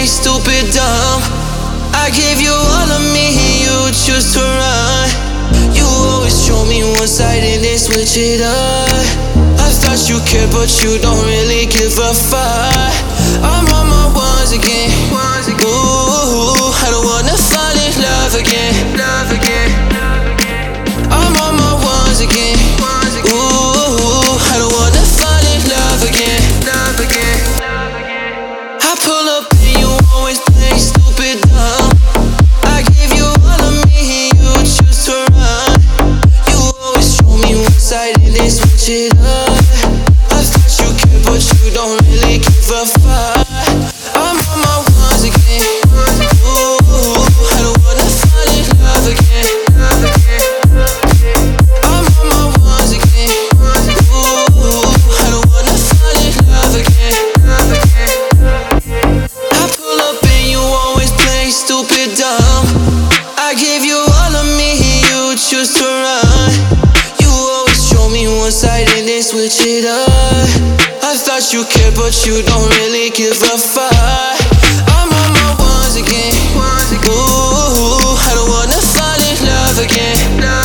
play stupid dumb. I gave you all of me, you choose to run. You always show me one side and then switch it up. I thought you cared, but you don't really give a fuck. I'm on my ones again. Ooh, I don't wanna fall in love again. I'm on my ones again. Ooh, I don't wanna fall in love again. I pull up and you always play stupid dumb. I give you all of me, you choose to run. You always show me one side and then switch it up. I thought you cared, but you don't really give a fuck. I'm on my ones again. Ooh, I don't wanna fall in love again. I'm on my ones again. Ooh, I don't wanna fall in love again. I pull up and you always play stupid dumb. I give you all of me, you choose to run. You always show me one side and then switch it up. I thought you cared, but you don't really give a fuck. I'm on my ones again. Ooh, I don't wanna fall in love again.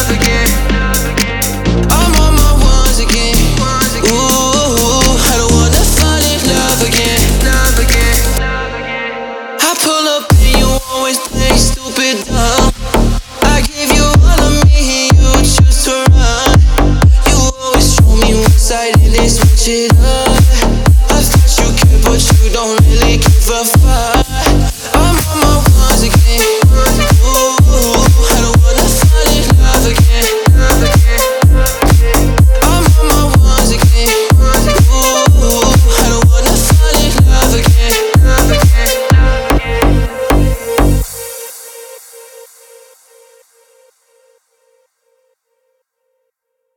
I'm on my ones again. Ooh, I don't wanna fall in love again. I pull up and you always play stupid dumb. I give you all of me, you choose to run. You always show me one side and then switch it up. I thought you cared, but you don't really give a fuck.